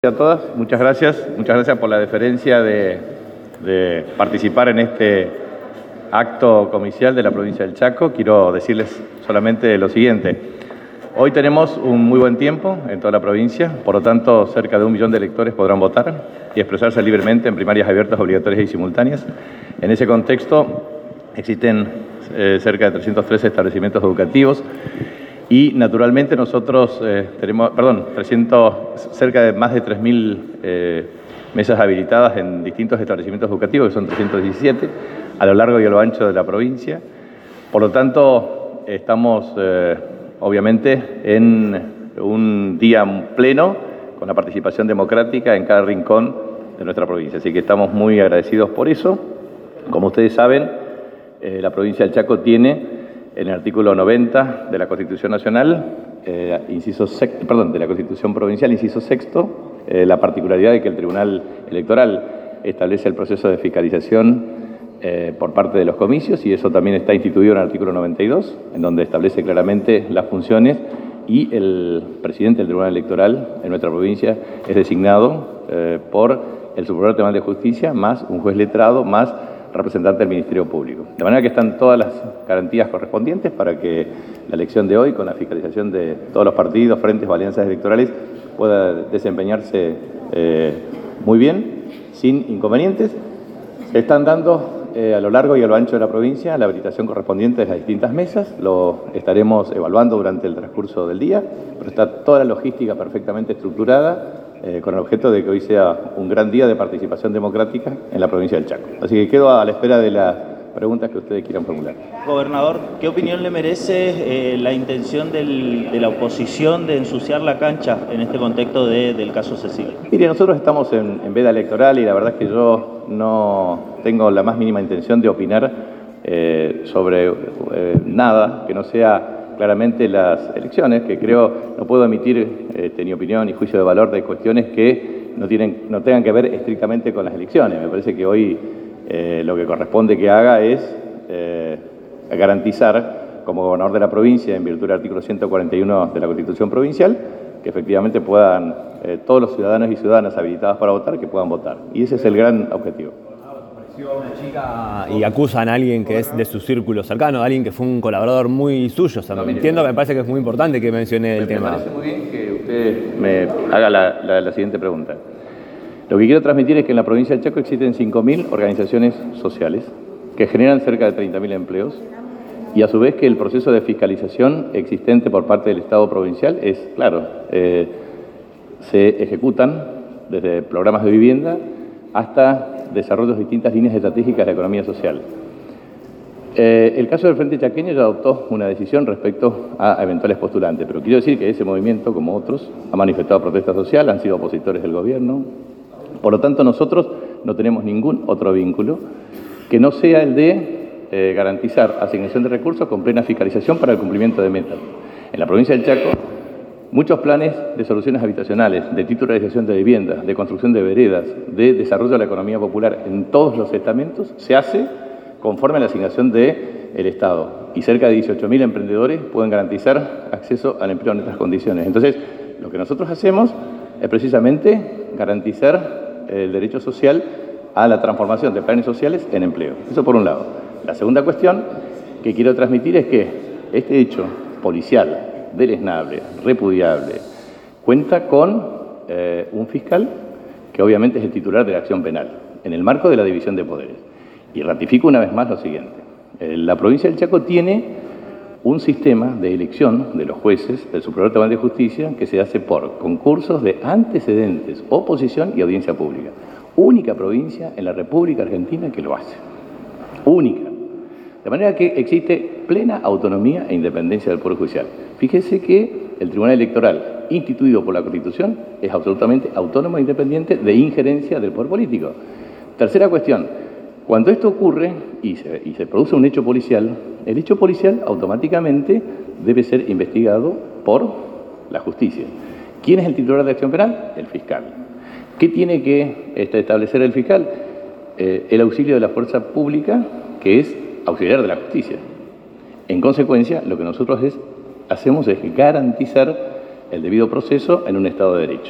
A todas, muchas gracias por la deferencia de participar en este acto comicial de la provincia del Chaco. Quiero decirles solamente lo siguiente: hoy tenemos un muy buen tiempo en toda la provincia, por lo tanto cerca de 1 millón de electores podrán votar y expresarse libremente en primarias abiertas, obligatorias y simultáneas. En ese contexto existen cerca de 313 establecimientos educativos. Y naturalmente nosotros tenemos, cerca de más de 3.000 mesas habilitadas en distintos establecimientos educativos, que son 317, a lo largo y a lo ancho de la provincia. Por lo tanto, estamos obviamente en un día pleno con la participación democrática en cada rincón de nuestra provincia. Así que estamos muy agradecidos por eso. Como ustedes saben, la provincia del Chaco tiene en el artículo 90 de la Constitución Nacional, de la Constitución Provincial, inciso sexto, la particularidad de que el Tribunal Electoral establece el proceso de fiscalización por parte de los comicios, y eso también está instituido en el artículo 92, en donde establece claramente las funciones, y el presidente del Tribunal Electoral en nuestra provincia es designado por el Superior Tribunal de Justicia, más un juez letrado, más representante del Ministerio Público. De manera que están todas las garantías correspondientes para que la elección de hoy, con la fiscalización de todos los partidos, frentes o alianzas electorales, pueda desempeñarse muy bien, sin inconvenientes. Se están dando a lo largo y a lo ancho de la provincia la habilitación correspondiente de las distintas mesas. Lo estaremos evaluando durante el transcurso del día, pero está toda la logística perfectamente estructurada, con el objeto de que hoy sea un gran día de participación democrática en la provincia del Chaco. Así que quedo a la espera de las preguntas que ustedes quieran formular. Gobernador, ¿qué opinión le merece la intención de la oposición de ensuciar la cancha en este contexto del caso Cecilia? Mire, nosotros estamos en veda electoral y la verdad es que yo no tengo la más mínima intención de opinar sobre nada que no sea claramente las elecciones, que creo no puedo emitir ni opinión ni juicio de valor de cuestiones que no tengan que ver estrictamente con las elecciones. Me parece que hoy lo que corresponde que haga es garantizar, como gobernador de la provincia, en virtud del artículo 141 de la Constitución Provincial, que efectivamente puedan todos los ciudadanos y ciudadanas habilitados para votar, que puedan votar. Y ese es el gran objetivo. Una chica y acusan a alguien que es de su círculo cercano, a alguien que fue un colaborador muy suyo. O sea, no, entiendo que me parece que es muy importante que mencione el tema. Me parece muy bien que usted me haga la siguiente pregunta. Lo que quiero transmitir es que en la provincia del Chaco existen 5.000 organizaciones sociales que generan cerca de 30.000 empleos, y a su vez que el proceso de fiscalización existente por parte del Estado provincial es claro. Se ejecutan desde programas de vivienda hasta desarrollos de distintas líneas estratégicas de la economía social. El caso del Frente Chaqueño ya adoptó una decisión respecto a eventuales postulantes, pero quiero decir que ese movimiento, como otros, ha manifestado protesta social, han sido opositores del gobierno. Por lo tanto, nosotros no tenemos ningún otro vínculo que no sea el de garantizar asignación de recursos con plena fiscalización para el cumplimiento de metas. En la provincia del Chaco, muchos planes de soluciones habitacionales, de titularización de viviendas, de construcción de veredas, de desarrollo de la economía popular en todos los estamentos se hace conforme a la asignación del Estado. Y cerca de 18.000 emprendedores pueden garantizar acceso al empleo en estas condiciones. Entonces, lo que nosotros hacemos es precisamente garantizar el derecho social a la transformación de planes sociales en empleo. Eso por un lado. La segunda cuestión que quiero transmitir es que este hecho policial deleznable, repudiable, cuenta con un fiscal que obviamente es el titular de la acción penal, en el marco de la división de poderes. Y ratifico una vez más lo siguiente: la provincia del Chaco tiene un sistema de elección de los jueces del Superior Tribunal de Justicia que se hace por concursos de antecedentes, oposición y audiencia pública. Única provincia en la República Argentina que lo hace. Única. De manera que existe plena autonomía e independencia del Poder Judicial. Fíjese que el Tribunal Electoral, instituido por la Constitución, es absolutamente autónomo e independiente de injerencia del poder político. Tercera cuestión: cuando esto ocurre y se produce un hecho policial, el hecho policial automáticamente debe ser investigado por la justicia. ¿Quién es el titular de la acción penal? El fiscal. ¿Qué tiene que establecer el fiscal? El auxilio de la fuerza pública, que es auxiliar de la justicia. En consecuencia, lo que nosotros hacemos es garantizar el debido proceso en un Estado de Derecho.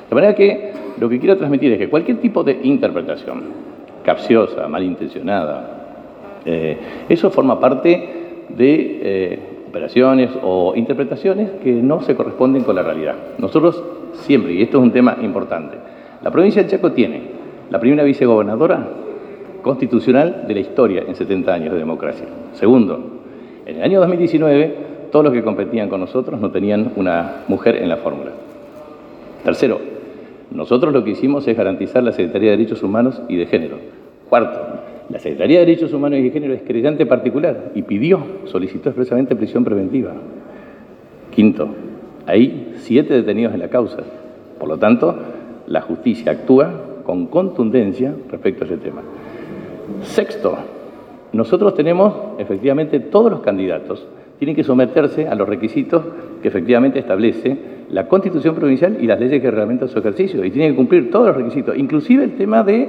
De manera que lo que quiero transmitir es que cualquier tipo de interpretación capciosa, malintencionada, eso forma parte de operaciones o interpretaciones que no se corresponden con la realidad. Nosotros siempre, y esto es un tema importante, la provincia del Chaco tiene la primera vicegobernadora constitucional de la historia en 70 años de democracia. Segundo, en el año 2019, todos los que competían con nosotros no tenían una mujer en la fórmula. Tercero, nosotros lo que hicimos es garantizar la Secretaría de Derechos Humanos y de Género. Cuarto, la Secretaría de Derechos Humanos y de Género es querellante particular y solicitó expresamente prisión preventiva. Quinto, hay 7 detenidos en la causa. Por lo tanto, la justicia actúa con contundencia respecto a ese tema. Sexto, nosotros tenemos, efectivamente, todos los candidatos tienen que someterse a los requisitos que efectivamente establece la Constitución provincial y las leyes que reglamentan su ejercicio, y tienen que cumplir todos los requisitos, inclusive el tema de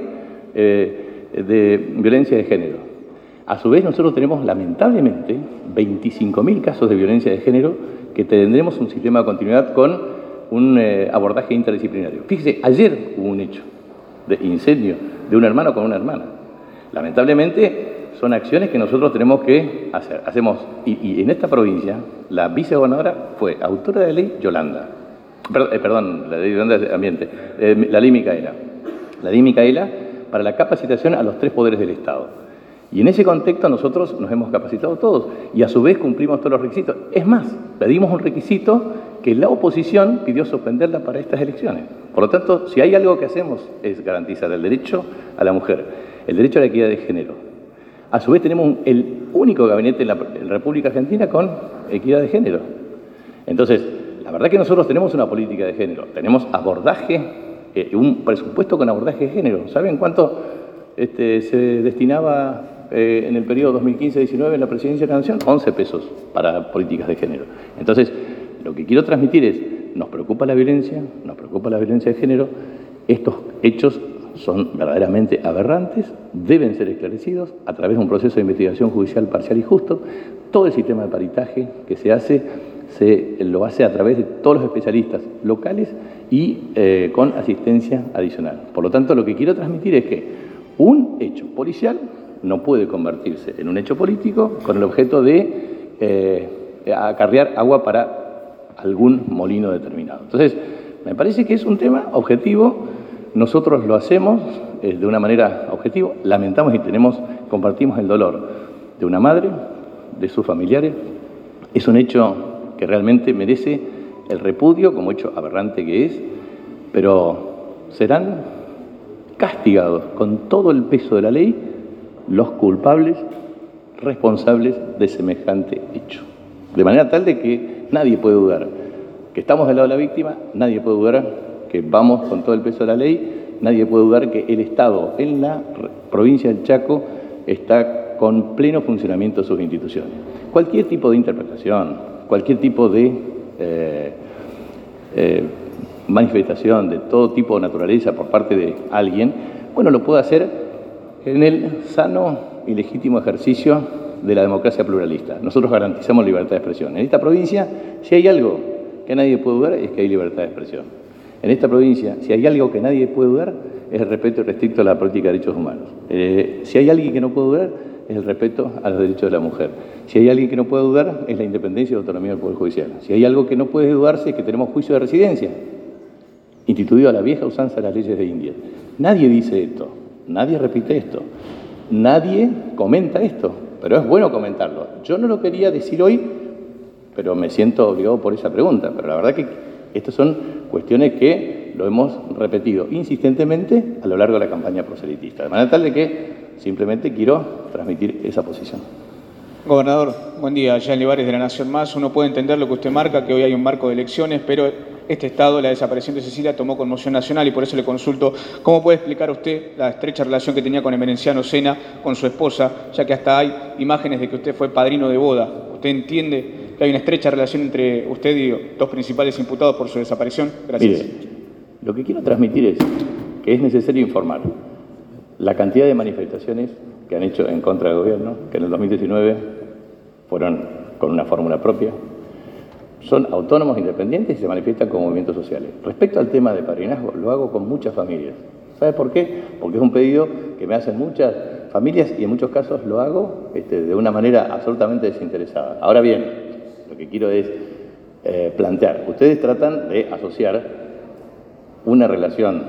violencia de género. A su vez, nosotros tenemos, lamentablemente, 25.000 casos de violencia de género que tendremos un sistema de continuidad con un abordaje interdisciplinario. Fíjese, ayer hubo un hecho de incendio de un hermano con una hermana. Lamentablemente, son acciones que nosotros tenemos que hacer. Y en esta provincia, la vicegobernadora fue autora de la ley Yolanda. La ley Yolanda de Ambiente. La ley Micaela. La ley Micaela para la capacitación a los 3 poderes del Estado. Y en ese contexto nosotros nos hemos capacitado todos y a su vez cumplimos todos los requisitos. Es más, pedimos un requisito que la oposición pidió suspenderla para estas elecciones. Por lo tanto, si hay algo que hacemos es garantizar el derecho a la mujer, el derecho a la equidad de género. A su vez tenemos el único gabinete en la República Argentina con equidad de género. Entonces, la verdad que nosotros tenemos una política de género, tenemos abordaje, un presupuesto con abordaje de género. ¿Saben cuánto se destinaba en el periodo 2015-19 en la Presidencia de la Nación? 11 pesos para políticas de género. Entonces, lo que quiero transmitir es, nos preocupa la violencia de género, estos hechos son verdaderamente aberrantes, deben ser esclarecidos a través de un proceso de investigación judicial parcial y justo. Todo el sistema de paritaje que se hace, lo hace a través de todos los especialistas locales y con asistencia adicional. Por lo tanto, lo que quiero transmitir es que un hecho policial no puede convertirse en un hecho político con el objeto de acarrear agua para algún molino determinado. Entonces, me parece que es un tema objetivo. Nosotros lo hacemos de una manera objetiva, lamentamos y compartimos el dolor de una madre, de sus familiares. Es un hecho que realmente merece el repudio como hecho aberrante que es, pero serán castigados con todo el peso de la ley los culpables responsables de semejante hecho. De manera tal de que nadie puede dudar que estamos del lado de la víctima, nadie puede dudar que vamos con todo el peso de la ley, nadie puede dudar que el Estado en la provincia del Chaco está con pleno funcionamiento de sus instituciones. Cualquier tipo de interpretación, cualquier tipo de manifestación de todo tipo de naturaleza por parte de alguien, bueno, lo puede hacer en el sano y legítimo ejercicio de la democracia pluralista. Nosotros garantizamos libertad de expresión. En esta provincia, si hay algo que nadie puede dudar, es que hay libertad de expresión. En esta provincia, si hay algo que nadie puede dudar, es el respeto irrestricto a la política de derechos humanos. Si hay alguien que no puede dudar, es el respeto a los derechos de la mujer. Si hay alguien que no puede dudar, es la independencia y la autonomía del Poder Judicial. Si hay algo que no puede dudarse, es que tenemos juicio de residencia, instituido a la vieja usanza de las leyes de India. Nadie dice esto, nadie repite esto, nadie comenta esto, pero es bueno comentarlo. Yo no lo quería decir hoy, pero me siento obligado por esa pregunta. Pero la verdad que estas son cuestiones que lo hemos repetido insistentemente a lo largo de la campaña proselitista. De manera tal de que simplemente quiero transmitir esa posición. Gobernador, buen día. Jean Libares de La Nación Más. Uno puede entender lo que usted marca, que hoy hay un marco de elecciones, pero este Estado, la desaparición de Cecilia, tomó conmoción nacional y por eso le consulto cómo puede explicar usted la estrecha relación que tenía con Emerenciano Sena, con su esposa, ya que hasta hay imágenes de que usted fue padrino de boda. ¿Usted entiende que hay una estrecha relación entre usted y dos principales imputados por su desaparición? Gracias. Mire, lo que quiero transmitir es que es necesario informar la cantidad de manifestaciones que han hecho en contra del gobierno, que en el 2019 fueron con una fórmula propia, son autónomos, independientes y se manifiestan como movimientos sociales. Respecto al tema de padrinazgo, lo hago con muchas familias. ¿Sabe por qué? Porque es un pedido que me hacen muchas familias y en muchos casos lo hago de una manera absolutamente desinteresada. Ahora bien, lo que quiero es plantear. Ustedes tratan de asociar una relación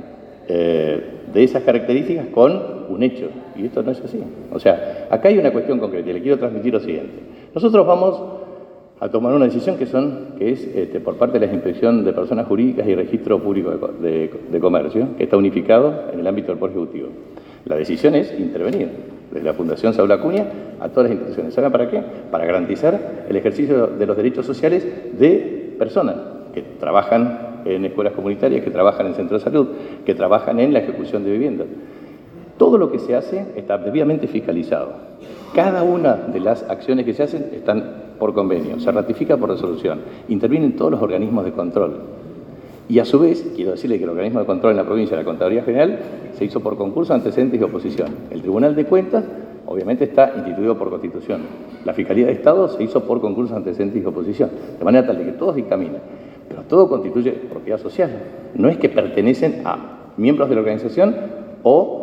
de esas características con un hecho, y esto no es así. O sea, acá hay una cuestión concreta y le quiero transmitir lo siguiente. Nosotros vamos a tomar una decisión que es por parte de la Inspección de Personas Jurídicas y Registro Público de Comercio, que está unificado en el ámbito del Poder Ejecutivo. La decisión es intervenir desde la Fundación Saúl Acuña a todas las instituciones. ¿Saben para qué? Para garantizar el ejercicio de los derechos sociales de personas que trabajan en escuelas comunitarias, que trabajan en centros de salud, que trabajan en la ejecución de viviendas. Todo lo que se hace está debidamente fiscalizado. Cada una de las acciones que se hacen están por convenio, se ratifica por resolución, intervienen todos los organismos de control. Y a su vez, quiero decirle que el organismo de control en la provincia, la Contraloría General, se hizo por concurso, antecedentes y oposición. El Tribunal de Cuentas, obviamente, está instituido por Constitución. La Fiscalía de Estado se hizo por concurso, antecedentes y oposición. De manera tal de que todos dictaminan. Pero todo constituye propiedad social. No es que pertenecen a miembros de la organización o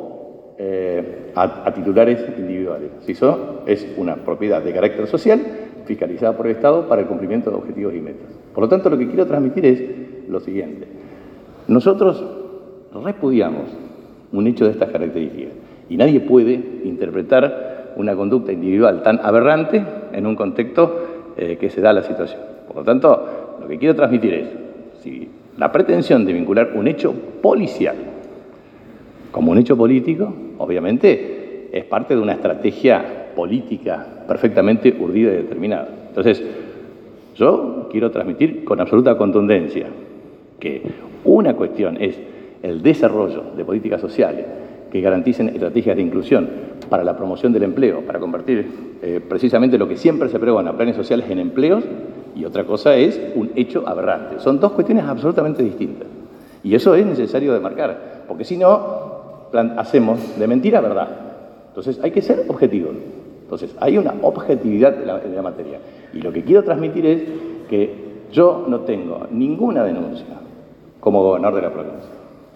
a titulares individuales. Si eso es una propiedad de carácter social, fiscalizada por el Estado para el cumplimiento de objetivos y metas. Por lo tanto, lo que quiero transmitir es lo siguiente. Nosotros repudiamos un hecho de estas características y nadie puede interpretar una conducta individual tan aberrante en un contexto que se da la situación. Por lo tanto, lo que quiero transmitir es, si la pretensión de vincular un hecho policial como un hecho político, obviamente es parte de una estrategia política perfectamente urdida y determinada. Entonces, yo quiero transmitir con absoluta contundencia que una cuestión es el desarrollo de políticas sociales que garanticen estrategias de inclusión para la promoción del empleo, para convertir precisamente lo que siempre se pregona, planes sociales en empleos, y otra cosa es un hecho aberrante. Son dos cuestiones absolutamente distintas. Y eso es necesario demarcar, porque si no, hacemos de mentira verdad. Entonces, hay que ser objetivos. Entonces, hay una objetividad de la materia. Y lo que quiero transmitir es que yo no tengo ninguna denuncia como gobernador de la provincia.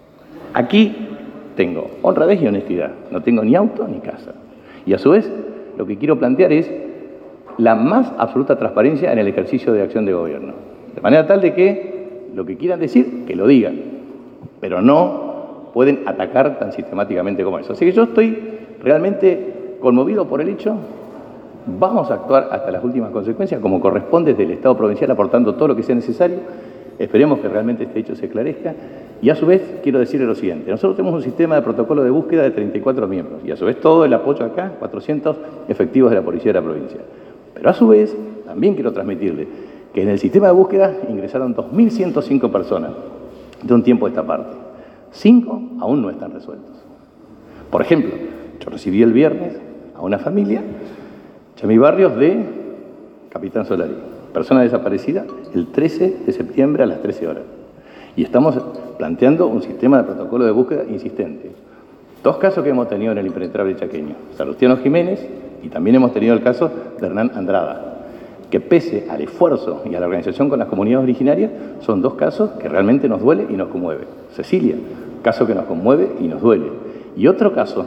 Aquí tengo honradez y honestidad. No tengo ni auto ni casa. Y a su vez, lo que quiero plantear es la más absoluta transparencia en el ejercicio de acción de gobierno. De manera tal de que lo que quieran decir, que lo digan. Pero no pueden atacar tan sistemáticamente como eso. Así que yo estoy realmente conmovido por el hecho. Vamos a actuar hasta las últimas consecuencias, como corresponde desde el Estado provincial, aportando todo lo que sea necesario. Esperemos que realmente este hecho se esclarezca. Y a su vez, quiero decirle lo siguiente. Nosotros tenemos un sistema de protocolo de búsqueda de 34 miembros. Y a su vez, todo el apoyo acá, 400 efectivos de la Policía de la provincia. Pero a su vez, también quiero transmitirle que en el sistema de búsqueda ingresaron 2.105 personas de un tiempo a esta parte. 5 aún no están resueltos. Por ejemplo, yo recibí el viernes a una familia, Chami Barrios, de Capitán Solari, persona desaparecida el 13 de septiembre a las 13 horas. Y estamos planteando un sistema de protocolo de búsqueda insistente. 2 casos que hemos tenido en el impenetrable chaqueño, Salustiano Jiménez, y también hemos tenido el caso de Hernán Andrada, que pese al esfuerzo y a la organización con las comunidades originarias, son 2 casos que realmente nos duele y nos conmueve. Cecilia, caso que nos conmueve y nos duele. Y otro caso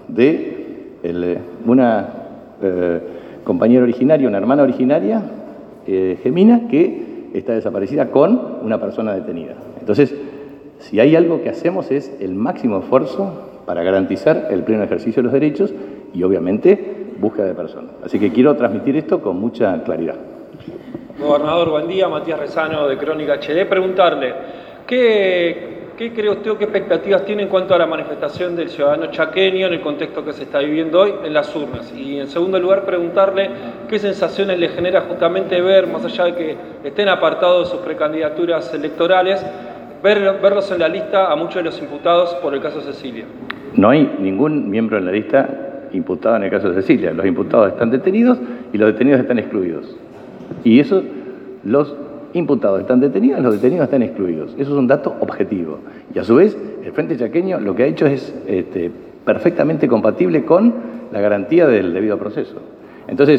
de una compañera originaria, una hermana originaria, Gemina, que está desaparecida con una persona detenida. Entonces, si hay algo que hacemos es el máximo esfuerzo para garantizar el pleno ejercicio de los derechos y, obviamente, búsqueda de personas. Así que quiero transmitir esto con mucha claridad. Gobernador, buen día. Matías Rezano, de Crónica HD. Preguntarle, ¿qué cree usted o qué expectativas tiene en cuanto a la manifestación del ciudadano chaqueño en el contexto que se está viviendo hoy en las urnas? Y en segundo lugar, preguntarle qué sensaciones le genera justamente ver, más allá de que estén apartados de sus precandidaturas electorales, verlos en la lista a muchos de los imputados por el caso Cecilia. No hay ningún miembro en la lista imputado en el caso de Cecilia. Los imputados están detenidos y los detenidos están excluidos. Y eso, los imputados están detenidos, los detenidos están excluidos. Eso es un dato objetivo. Y a su vez, el Frente Chaqueño lo que ha hecho es perfectamente compatible con la garantía del debido proceso. Entonces,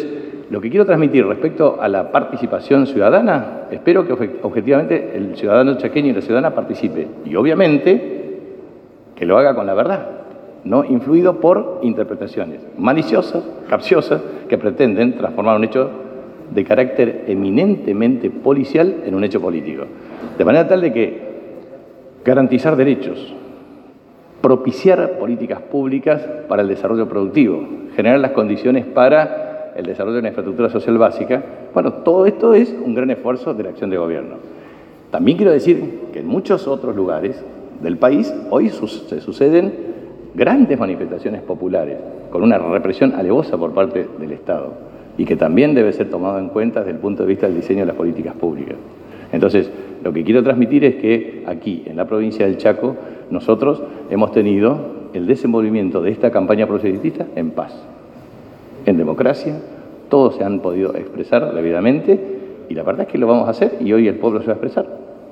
lo que quiero transmitir respecto a la participación ciudadana, espero que objetivamente el ciudadano chaqueño y la ciudadana participe. Y obviamente que lo haga con la verdad, no influido por interpretaciones maliciosas, capciosas, que pretenden transformar un hecho de carácter eminentemente policial en un hecho político. De manera tal de que garantizar derechos, propiciar políticas públicas para el desarrollo productivo, generar las condiciones para el desarrollo de una infraestructura social básica, bueno, todo esto es un gran esfuerzo de la acción de gobierno. También quiero decir que en muchos otros lugares del país hoy se suceden grandes manifestaciones populares con una represión alevosa por parte del Estado y que también debe ser tomado en cuenta desde el punto de vista del diseño de las políticas públicas. Entonces, lo que quiero transmitir es que aquí, en la provincia del Chaco, nosotros hemos tenido el desenvolvimiento de esta campaña proselitista en paz, en democracia, todos se han podido expresar debidamente y la verdad es que lo vamos a hacer y hoy el pueblo se va a expresar.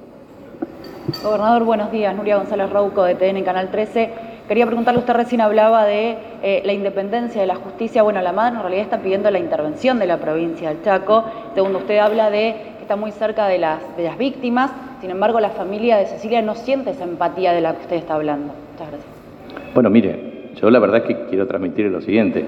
Gobernador, buenos días. Nuria González Rouco, de TN Canal 13. Quería preguntarle, usted recién hablaba de la independencia de la justicia. Bueno, la madre en realidad está pidiendo la intervención de la provincia del Chaco. Segundo, usted habla de que está muy cerca de las víctimas. Sin embargo, la familia de Cecilia no siente esa empatía de la que usted está hablando. Muchas gracias. Bueno, mire, yo la verdad es que quiero transmitir lo siguiente.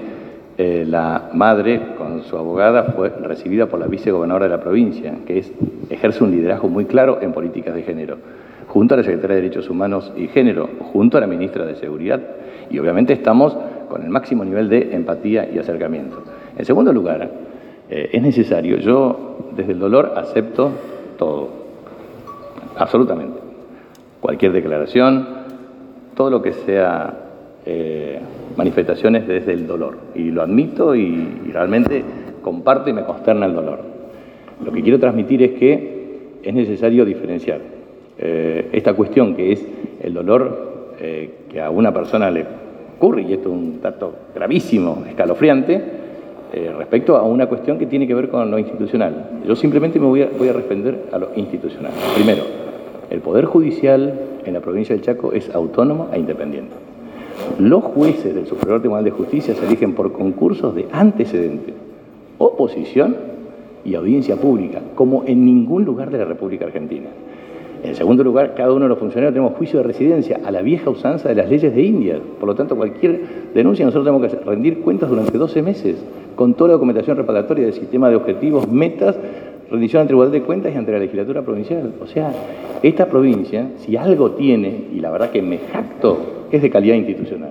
La madre, con su abogada, fue recibida por la vicegobernadora de la provincia, que ejerce un liderazgo muy claro en políticas de género, junto a la secretaria de Derechos Humanos y Género, junto a la ministra de Seguridad. Y obviamente estamos con el máximo nivel de empatía y acercamiento. En segundo lugar, es necesario, yo desde el dolor acepto todo, absolutamente. Cualquier declaración, todo lo que sea manifestaciones desde el dolor. Y lo admito y realmente comparto y me consterna el dolor. Lo que quiero transmitir es que es necesario diferenciar esta cuestión que es el dolor que a una persona le ocurre, y esto es un dato gravísimo, escalofriante, respecto a una cuestión que tiene que ver con lo institucional. Yo simplemente me voy a responder a lo institucional. Primero, el Poder Judicial en la provincia del Chaco es autónomo e independiente. Los jueces del Superior Tribunal de Justicia se eligen por concursos de antecedentes, oposición y audiencia pública, como en ningún lugar de la República Argentina. En segundo lugar, cada uno de los funcionarios tenemos juicio de residencia a la vieja usanza de las leyes de India. Por lo tanto, cualquier denuncia nosotros tenemos que rendir cuentas durante 12 meses, con toda la documentación reparatoria del sistema de objetivos, metas, rendición ante el Tribunal de Cuentas y ante la legislatura provincial. O sea, esta provincia, si algo tiene, y la verdad que me jacto, es de calidad institucional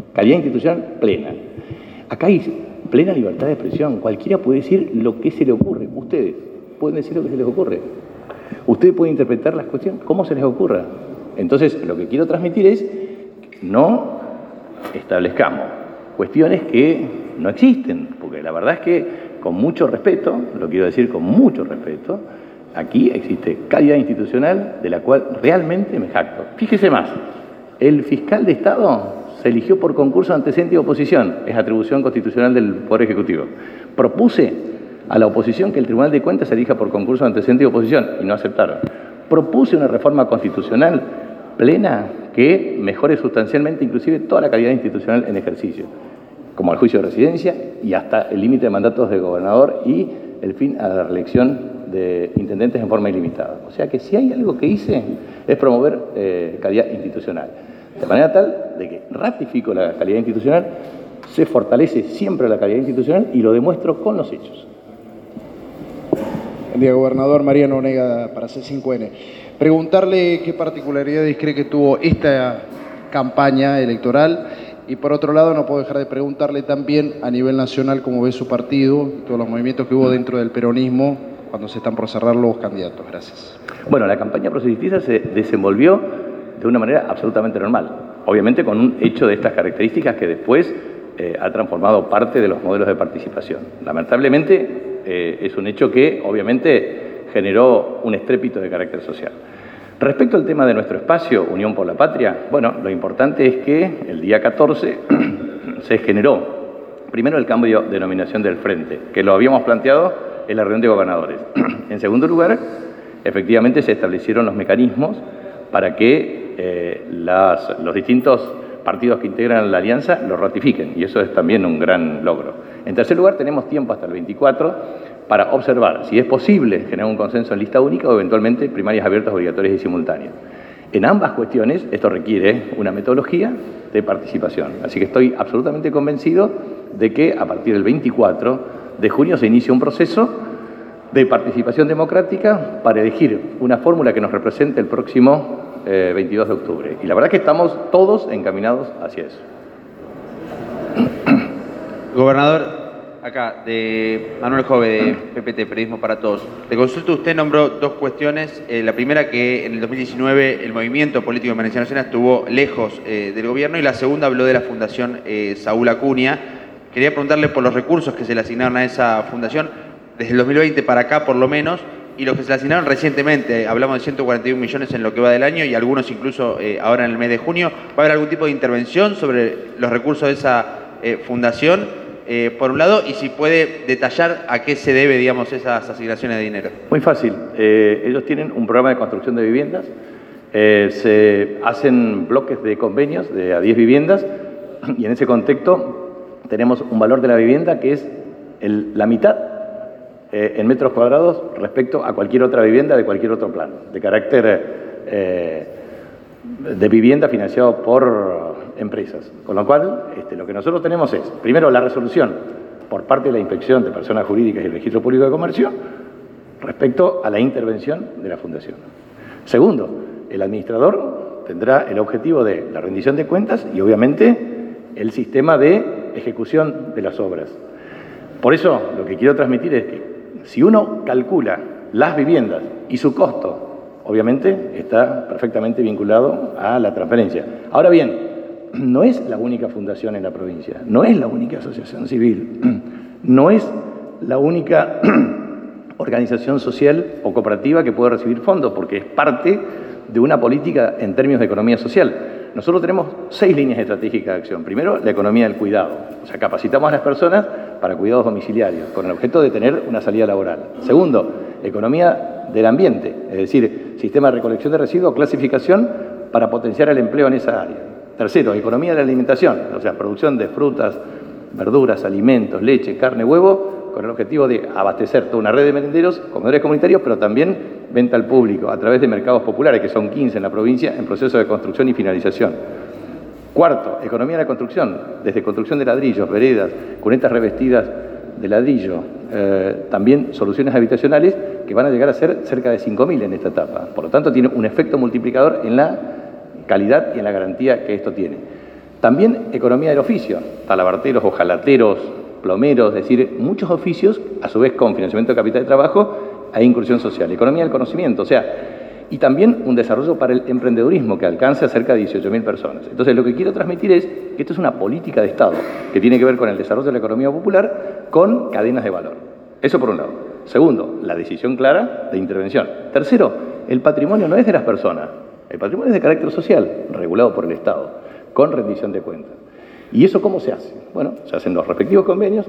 plena. Acá hay plena libertad de expresión, cualquiera puede decir lo que se le ocurre, ustedes pueden decir lo que se les ocurre, ustedes pueden interpretar las cuestiones como se les ocurra. Entonces, lo que quiero transmitir es que no establezcamos cuestiones que no existen, porque la verdad es que, con mucho respeto, lo quiero decir con mucho respeto, aquí existe calidad institucional de la cual realmente me jacto. Fíjese más, el fiscal de Estado se eligió por concurso de antecedente de oposición, es atribución constitucional del Poder Ejecutivo. Propuse a la oposición que el Tribunal de Cuentas se elija por concurso de antecedente de oposición y no aceptaron. Propuse una reforma constitucional plena que mejore sustancialmente inclusive toda la calidad institucional en ejercicio, como el juicio de residencia y hasta el límite de mandatos de gobernador y el fin a la reelección de intendentes en forma ilimitada. O sea que si hay algo que hice es promover calidad institucional. De manera tal de que ratifico la calidad institucional, se fortalece siempre la calidad institucional y lo demuestro con los hechos. Buen día, gobernador. Mariano Onega para C5N. Preguntarle qué particularidades cree que tuvo esta campaña electoral y por otro lado no puedo dejar de preguntarle también a nivel nacional cómo ve su partido y todos los movimientos que hubo dentro del peronismo cuando se están por cerrar los candidatos. Gracias. Bueno, la campaña proselitista se desenvolvió de una manera absolutamente normal, obviamente con un hecho de estas características que después ha transformado parte de los modelos de participación. Lamentablemente es un hecho que obviamente generó un estrépito de carácter social. Respecto al tema de nuestro espacio, Unión por la Patria, bueno, lo importante es que el día 14 se generó primero el cambio de denominación del frente, que lo habíamos planteado en la reunión de gobernadores. En segundo lugar, efectivamente se establecieron los mecanismos para que los distintos partidos que integran la alianza lo ratifiquen, y eso es también un gran logro. En tercer lugar, tenemos tiempo hasta el 24 para observar si es posible generar un consenso en lista única o eventualmente primarias abiertas, obligatorias y simultáneas. En ambas cuestiones, esto requiere una metodología de participación. Así que estoy absolutamente convencido de que a partir del 24 de junio se inicia un proceso de participación democrática para elegir una fórmula que nos represente el próximo 22 de octubre. Y la verdad es que estamos todos encaminados hacia eso. Gobernador, acá, de Manuel Jove, de PPT, Periodismo para Todos. De consulta, usted nombró dos cuestiones. La primera, que en el 2019 el movimiento político de Emergencia Nacional estuvo lejos del gobierno, y la segunda habló de la Fundación Saúl Acuña. Quería preguntarle por los recursos que se le asignaron a esa fundación desde el 2020 para acá, por lo menos, y los que se le asignaron recientemente. Hablamos de 141 millones en lo que va del año y algunos incluso ahora en el mes de junio. ¿Va a haber algún tipo de intervención sobre los recursos de esa fundación, por un lado, y si puede detallar a qué se debe, digamos, esas asignaciones de dinero? Muy fácil. Ellos tienen un programa de construcción de viviendas. Se hacen bloques de convenios de a 10 viviendas y en ese contexto tenemos un valor de la vivienda que es la mitad en metros cuadrados respecto a cualquier otra vivienda de cualquier otro plano, de carácter de vivienda financiado por empresas. Con lo cual, lo que nosotros tenemos es, primero, la resolución por parte de la Inspección de Personas Jurídicas y el Registro Público de Comercio respecto a la intervención de la Fundación. Segundo, el administrador tendrá el objetivo de la rendición de cuentas y, obviamente, el sistema de ejecución de las obras. Por eso, lo que quiero transmitir es que si uno calcula las viviendas y su costo, obviamente está perfectamente vinculado a la transferencia. Ahora bien, no es la única fundación en la provincia, no es la única asociación civil, no es la única organización social o cooperativa que puede recibir fondos, porque es parte de una política en términos de economía social. Nosotros tenemos 6 líneas estratégicas de acción. Primero, la economía del cuidado. O sea, capacitamos a las personas para cuidados domiciliarios, con el objeto de tener una salida laboral. Segundo, economía del ambiente, es decir, sistema de recolección de residuos, clasificación para potenciar el empleo en esa área. Tercero, economía de la alimentación, o sea, producción de frutas, verduras, alimentos, leche, carne, huevo, con el objetivo de abastecer toda una red de merenderos, comedores comunitarios, pero también venta al público a través de mercados populares, que son 15 en la provincia, en proceso de construcción y finalización. Cuarto, economía de la construcción, desde construcción de ladrillos, veredas, cunetas revestidas de ladrillo, también soluciones habitacionales que van a llegar a ser cerca de 5.000 en esta etapa. Por lo tanto, tiene un efecto multiplicador en la calidad y en la garantía que esto tiene. También economía del oficio, talabarteros, hojalateros, plomeros, es decir, muchos oficios, a su vez con financiamiento de capital de trabajo e inclusión social. Economía del conocimiento, o sea, y también un desarrollo para el emprendedurismo que alcanza a cerca de 18.000 personas. Entonces, lo que quiero transmitir es que esto es una política de Estado que tiene que ver con el desarrollo de la economía popular con cadenas de valor. Eso por un lado. Segundo, la decisión clara de intervención. Tercero, el patrimonio no es de las personas, el patrimonio es de carácter social, regulado por el Estado, con rendición de cuentas. ¿Y eso cómo se hace? Bueno, se hacen los respectivos convenios,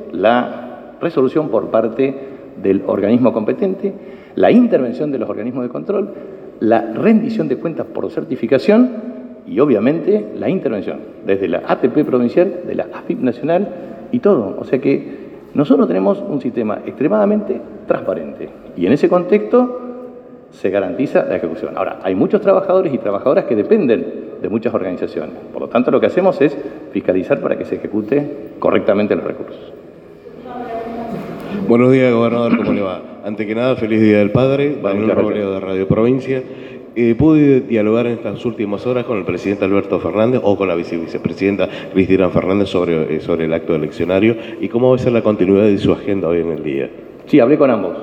la resolución por parte del organismo competente, la intervención de los organismos de control, la rendición de cuentas por certificación y, obviamente, la intervención desde la ATP provincial, de la AFIP nacional y todo. O sea que nosotros tenemos un sistema extremadamente transparente y en ese contexto se garantiza la ejecución. Ahora, hay muchos trabajadores y trabajadoras que dependen de muchas organizaciones. Por lo tanto, lo que hacemos es fiscalizar para que se ejecute correctamente los recursos. Buenos días, gobernador, ¿cómo le va? Ante que nada, feliz Día del Padre, Manuel Robledo de Radio Provincia. Pude dialogar en estas últimas horas con el presidente Alberto Fernández o con la vicepresidenta Cristina Fernández sobre el acto eleccionario y cómo va a ser la continuidad de su agenda hoy en el día. Sí, hablé con ambos.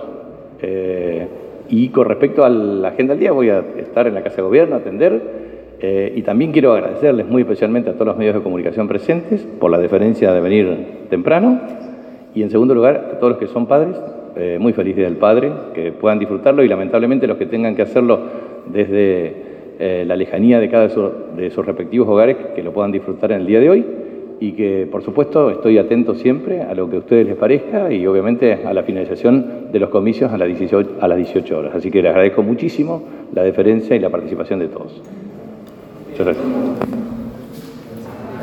Y con respecto a la agenda del día, voy a estar en la Casa de Gobierno a atender. Y también quiero agradecerles muy especialmente a todos los medios de comunicación presentes por la deferencia de venir temprano. Y en segundo lugar, a todos los que son padres, muy feliz Día del Padre, que puedan disfrutarlo y lamentablemente los que tengan que hacerlo desde la lejanía de cada de sus respectivos hogares, que lo puedan disfrutar en el día de hoy y que, por supuesto, estoy atento siempre a lo que a ustedes les parezca y, obviamente, a la finalización de los comicios a las 18 horas. Así que les agradezco muchísimo la deferencia y la participación de todos. Muchas gracias.